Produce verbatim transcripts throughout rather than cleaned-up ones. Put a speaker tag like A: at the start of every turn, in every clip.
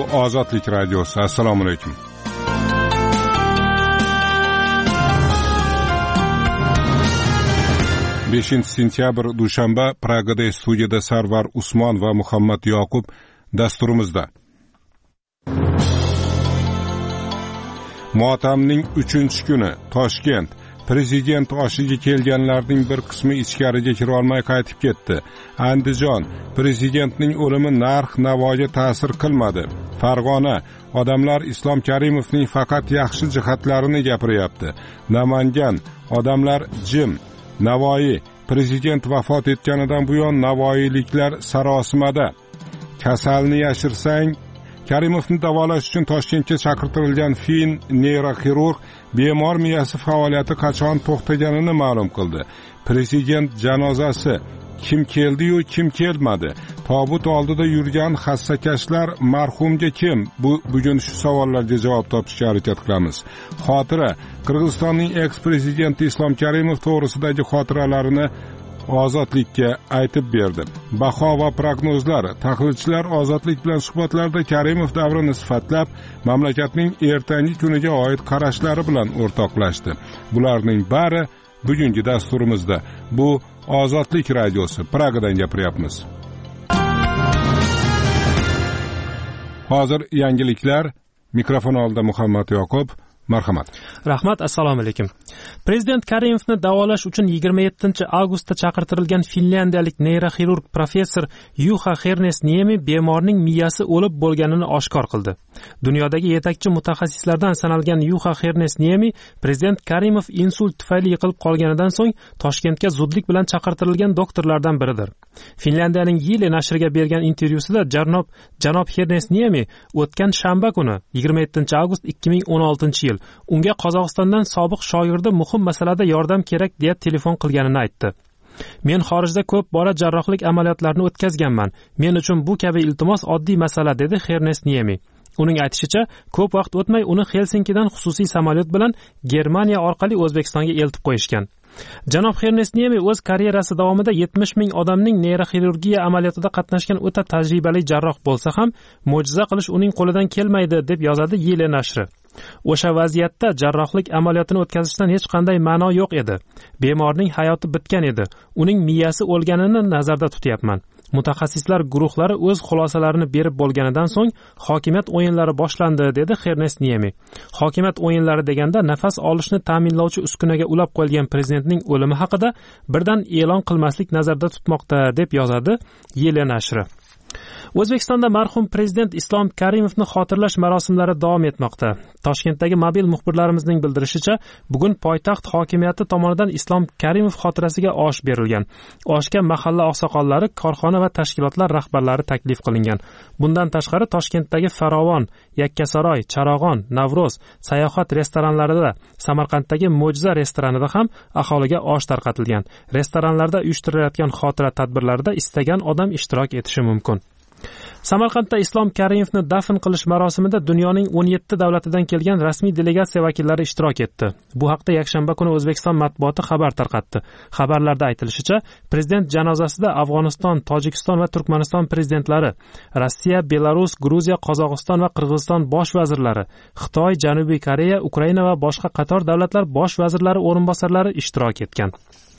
A: Ozodlik radiosi. Assalomu alaykum. beshinchi sentyabr dushanba, Pragada studiyada Sarvar Usmon va Muhammad Yoqub dasturimizda. Motamning uchinchi kuni Toshkent. Prezident oshiga kelganlarning bir qismi ichkariga kira olmay qaytib ketdi. Andijon. Prezidentning o'limi narx-navoga ta'sir qilmadi. Farg'ona. Odamlar Islom Karimovning faqat yaxshi jihatlarini gapiryapti. Namangan. Odamlar jim. Navoiy. Prezident vafot etganidan buyon navoiyliklar sarosimada. Kasalni yashirsang, Karimovni davolash uchun Toshkentga chaqirtirilgan fin neyroxirurg bemor miyasi faoliyati qachon to'xtaganini ma'lum qildi. Prezident janozasi kim keldi-yu, kim kelmadi? Tobut oldida yurgan hassakashlar marhumga kim? Bu bugun shu savollarga javob topishga harakat qilamiz. Xotira. Qirg'izistonning eks-prezidenti Islom Karimov to'g'risidagi xotiralarini Ozodlikka aytib berdi. Baho va prognozlar. Tahlilchilar Ozodlik bilan suhbatlarda Karimov davrini sifatlab, mamlakatning ertangi kuniga oid qarashlari bilan o'rtoqlashdi. Bularning bari bugungi dasturimizda. Bu Ozodlik radiosi. Pragadan gapiryapmiz. Hozir yangiliklar. Mikrofon oldida Muhammad Yoqub. Marhamat.
B: Rahmat, assalomu alaykum. Prezident Karimovni davolash uchun yigirma yettinchi avgustda chaqirtirilgan finlyandiyalik neyroxirurg professor Juha Hernesniemi bemorning miyasi o'lib bo'lganini oshkor qildi. Dunyodagi yetakchi mutaxassislardan sanalgan Juha Hernesniemi prezident Karimov insult tufayli yiqilib qolganidan so'ng Toshkentga zudlik bilan chaqirtirilgan doktorlardan biridir. Finlyandiyaning Yile nashriga bergan intervyusida janob janob Hernesniemi o'tgan shanba kuni yigirma yettinchi avgust ikki ming o'n oltinchi yil unga Qozog'istondan sobiq shoirda muhim masalada yordam kerak deya telefon qilganini aytdi. Men xorijda ko'p bora jarrohlik amaliyotlarini o'tkazganman. Men uchun bu kabi iltimos oddiy masala, dedi Hernesniemi. Uning aytishicha, ko'p vaqt o'tmay uni Helsinkidan xususiy samolyot bilan Germaniya orqali O'zbekistonga eltib qo'yishgan. Janob Hernesniemi o'z karyerasi davomida yetmish ming odamning neyroxirurgiya amaliyotida qatnashgan o'ta tajribali jarroh bo'lsa ham, mo'jiza qilish uning qo'lidan kelmaydi, deb yozadi Yile nashri. O'sha vaziyatda jarrohlik amaliyotini o'tkazishdan hech qanday ma'no yo'q edi. Bemorning hayoti bitgan edi. Uning miyasi o'lganini nazarda tutyapman. Mutaxassislar guruhlari o'z xulosalarini berib bo'lganidan so'ng hokimiyat o'yinlari boshlandi, dedi Hernesniemi. Hokimiyat o'yinlari deganda nafas olishni ta'minlovchi uskunaga ulab qo'yilgan prezidentning o'limi haqida birdan e'lon qilmaslik nazarda tutmoqda, deb yozadi Yile nashri. O'zbekistonda marhum prezident Islom Karimovni xotirlash marosimlari davom etmoqda. Toshkentdagi mobil muxbirlarimizning bildirishicha, bugun poytaxt hokimiyati tomonidan Islom Karimov xotirasiga osh berilgan. Oshga mahalla oqsoqollari, korxona va tashkilotlar rahbarlari taklif qilingan. Bundan tashqari Toshkentdagi Farovon, Yakkasaroy, Charog'on, Navro'z, sayohat restoranlarida, Samarqanddagi Mo'jiza restoranida ham aholiga osh tarqatilgan. Restoranlarda uyushtirilayotgan xotira tadbirlarida istagan odam ishtirok etishi mumkin. Samarqandda Islom Karimovni dafn qilish marosimida dunyoning o'n yetti davlatidan kelgan rasmiy delegatsiya vakillari ishtirok etdi. Bu haqda yakshanba kuni O'zbekiston matbuoti xabar tarqatdi. Xabarlarda aytilishicha, prezident janozasida Afg'oniston, Tojikiston va Turkmaniston prezidentlari, Rossiya, Belarus, Gruziya, Qozog'iston va Qirg'iziston bosh vazirlari, Xitoy, Janubiy Koreya, Ukraina va boshqa qator davlatlar bosh vazirlari o'rinbosarlari ishtirok etgan.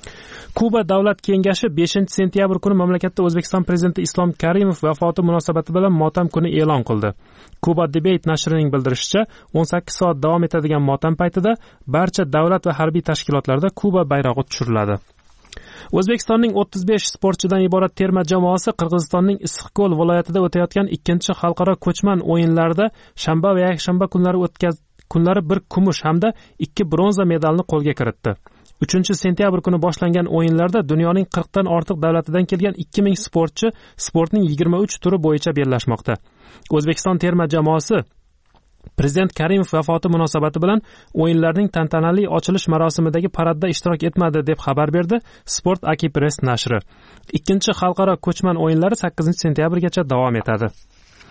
B: Kuba davlat kengashi beshinchi sentyabr kuni mamlakatda O'zbekiston prezidenti Islom Karimov vafoti munosabati bilan motam kuni e'lon qildi. Kuba Debate nashrining bildirishicha, o'n sakkiz soat davom etadigan motam paytida barcha davlat va harbiy tashkilotlarda Kuba bayrog'i tushiriladi. O'zbekistonning o'ttiz besh sportchidan iborat terma jamoasi Qirg'izistonning Issiqko'l viloyatida o'tayotgan ikkinchi xalqaro ko'chman o'yinlarida shanba va yakshanba kunlari o'tkaz kunlari bir kumush hamda ikki bronza medalni qo'lga kiritdi. uchinchi sentyabr kuni boshlangan o'yinlarda dunyoning qirqdan ortiq davlatidan kelgan ikki ming sportchi sportning yigirma uch turi bo'yicha bellashmoqda. O'zbekiston terma jamoasi Prezident Karimov vafoti munosabati bilan o'yinlarning tantanali ochilish marosimidagi paradda ishtirok etmadi, deb xabar berdi Sport Akipress nashri. Ikkinchi xalqaro ko'chman o'yinlari sakkizinchi sentyabrgacha davom etadi.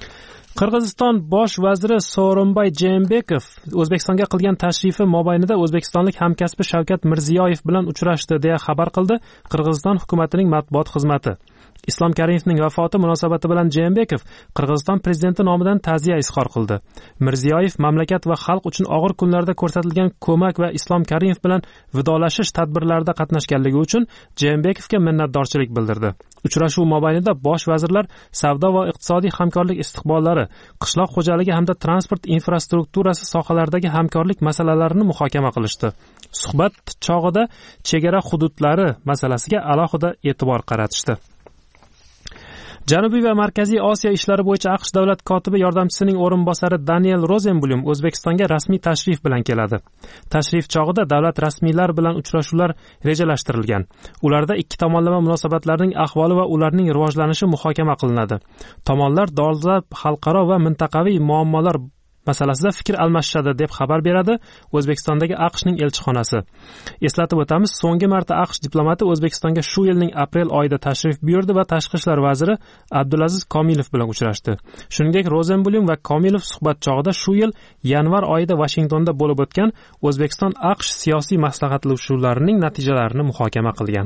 B: Qirg'iziston bosh vaziri Sooronbay Jeenbekov O'zbekistonga qilgan tashrifi mobaynida o'zbekistonlik hamkasbi Shavkat Mirziyoyev bilan uchrashdi deya xabar qildi Qirg'iziston hukumatining matbuot xizmati. Islom Karimovning vafoti munosabati bilan Jeenbekov Qirg'iziston prezidenti nomidan ta'ziya izhor qildi. Mirziyoyev mamlakat va xalq uchun og'ir kunlarda ko'rsatilgan ko'mak va Islom Karimov bilan vidolashish tadbirlarida qatnashganligi uchun Jeenbekovga minnatdorchilik bildirdi. Uchrashuv mobaynida bosh vazirlar savdo va iqtisodiy hamkorlik istiqbollari, qishloq xo'jaligi hamda transport infrastrukturasi sohalaridagi hamkorlik masalalarini muhokama qilishdi. Suhbat chog'ida chegara hududlari masalasiga alohida e'tibor qaratishdi. Janubiy va Markaziy Osiyo ishlari bo'yicha AQSh davlat kotibi yordamchisining o'rinbosari Daniel Rozenblum O'zbekistonga rasmiy tashrif bilan keladi. Tashrif chog'ida davlat rasmiylari bilan uchrashuvlar rejalashtirilgan. Ularda ikki tomonlama munosabatlarning ahvoli va ularning rivojlanishi muhokama qilinadi. Tomonlar dolzarb xalqaro va mintaqaviy muammolar masalasida fikr almashishadi deb xabar beradi O'zbekistondagi AQShning elchixonasi. Eslatib o'tamiz, so'nggi marta AQSh diplomati O'zbekistonga shu yilning aprel oyida tashrif buyurdi va tashqi ishlar vaziri Abdulaziz Komilov bilan uchrashdi. Shuningdek, Rozenblum va Komilov suhbat chog'ida shu yil yanvar oyida Vashingtonda bo'lib o'tgan O'zbekiston AQSh siyosiy maslahatlashuvlarining natijalarini muhokama qilgan.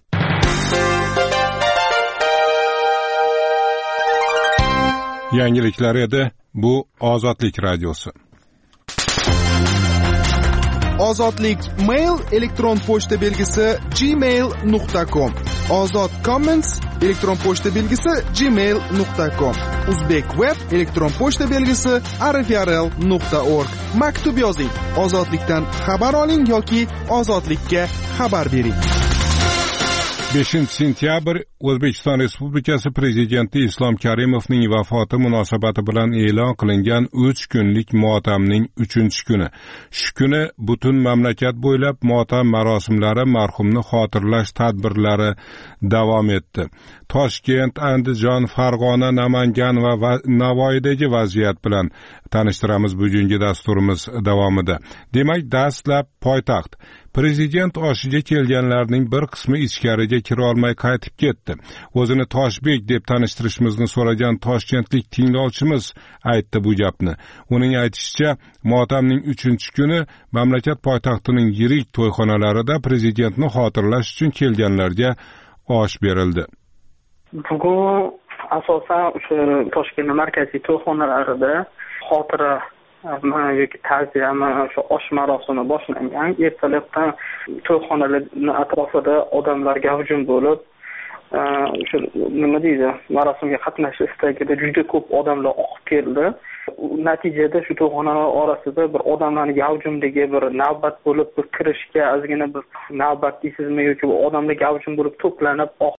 A: Yangiliklar edi. Bu Ozodlik radiosi.
C: Ozodlik mail elektron pochta belgisi gmail nuqta com. Ozod comments elektron pochta belgisi gmail nuqta com. Uzbek web elektron pochta belgisi r f r l nuqta org. Maktub yozing. Ozodlikdan xabar oling yoki ozodlikka xabar bering.
A: beshinchi sentyabr O'zbekiston Respublikasi Prezidenti Islom Karimovning vafoti munosabati bilan e'lon qilingan uch kunlik motamning uchinchi kuni. Shu kuni butun mamlakat bo'ylab motam marosimlari, marhumni xotirlash tadbirlari davom etdi. Toshkent, Andijon, Farg'ona, Namangan va Navoiydagi vaziyat bilan tanishtiramiz bugungi dasturimiz davomida. Demak, dastlab poytaxt. Prezident oshiga kelganlarning bir qismi ichkariga kira olmay qaytib ketdi. O'zini Toshbek deb tanishtirishimizni so'ragan toshkentlik tinglovchimiz aytdi bu gapni. Uning aytishicha, motamning uchinchi kuni mamlakat poytaxtining yirik to'yxonalarida prezidentni xotirlash uchun kelganlarga osh berildi.
D: Bugun asosan o'sha Toshkent markaziy to'yxonalarida xotira yoki ta'ziyami o'sha osh marosimi boshlangan. Ertalabdan to'yxonalarning atrofida odamlar gavjum bo'lib, o'sha nima deydi, marosimga qatnashish istagida juda ko'p odamlar oqib keldi. Natijada shu to'yxonalar orasida bir odamlarning gavjumligi, bir navbat bo'lib, bir kirishga ozgina bir navbat deysizmi yoki odamlar gavjum bo'lib to'planib